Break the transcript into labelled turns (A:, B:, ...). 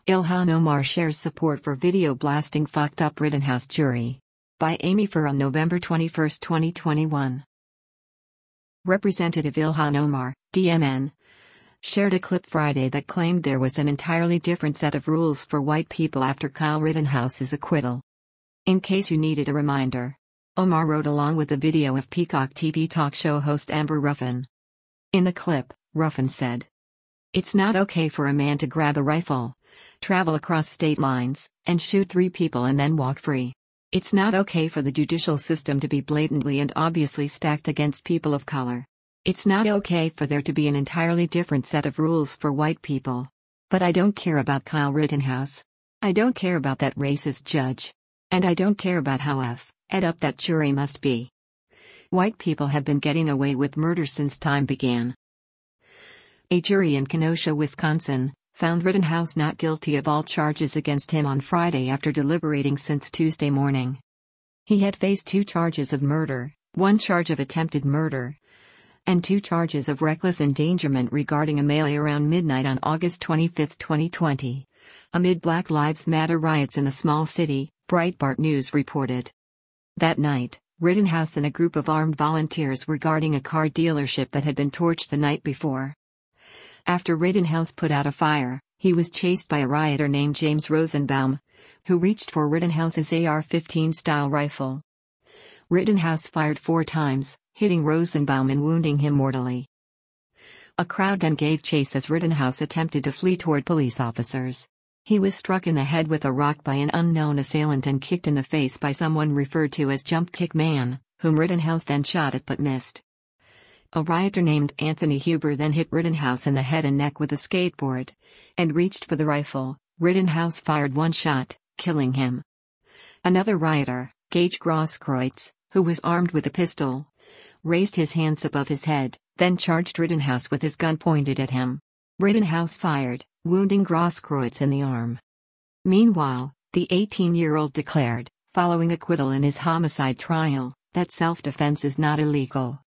A: Ilhan Omar shares support for video blasting fucked up Rittenhouse jury. By Amy Farr on November 21, 2021. Representative Ilhan Omar, DMN, shared a clip Friday that claimed there was an entirely different set of rules for white people after Kyle Rittenhouse's acquittal. In case you needed a reminder, Omar wrote along with the video of Peacock TV talk show host Amber Ruffin. In the clip, Ruffin said, "It's not okay for a man to grab a rifle, travel across state lines, and shoot 3 people and then walk free. It's not okay for the judicial system to be blatantly and obviously stacked against people of color. It's not okay for there to be an entirely different set of rules for white people. But I don't care about Kyle Rittenhouse. I don't care about that racist judge. And I don't care about how fed up that jury must be. White people have been getting away with murder since time began." A jury in Kenosha, Wisconsin, found Rittenhouse not guilty of all charges against him on Friday after deliberating since Tuesday morning. He had faced 2 charges of murder, 1 charge of attempted murder, and 2 charges of reckless endangerment regarding a melee around midnight on August 25, 2020, amid Black Lives Matter riots in the small city, Breitbart News reported. That night, Rittenhouse and a group of armed volunteers were guarding a car dealership that had been torched the night before. After Rittenhouse put out a fire, he was chased by a rioter named James Rosenbaum, who reached for Rittenhouse's AR-15 style rifle. Rittenhouse fired 4 times, hitting Rosenbaum and wounding him mortally. A crowd then gave chase as Rittenhouse attempted to flee toward police officers. He was struck in the head with a rock by an unknown assailant and kicked in the face by someone referred to as Jump Kick Man, whom Rittenhouse then shot at but missed. A rioter named Anthony Huber then hit Rittenhouse in the head and neck with a skateboard, and reached for the rifle. Rittenhouse fired 1 shot, killing him. Another rioter, Gage Grosskreutz, who was armed with a pistol, raised his hands above his head, then charged Rittenhouse with his gun pointed at him. Rittenhouse fired, wounding Grosskreutz in the arm. Meanwhile, the 18-year-old declared, following acquittal in his homicide trial, that self-defense is not illegal.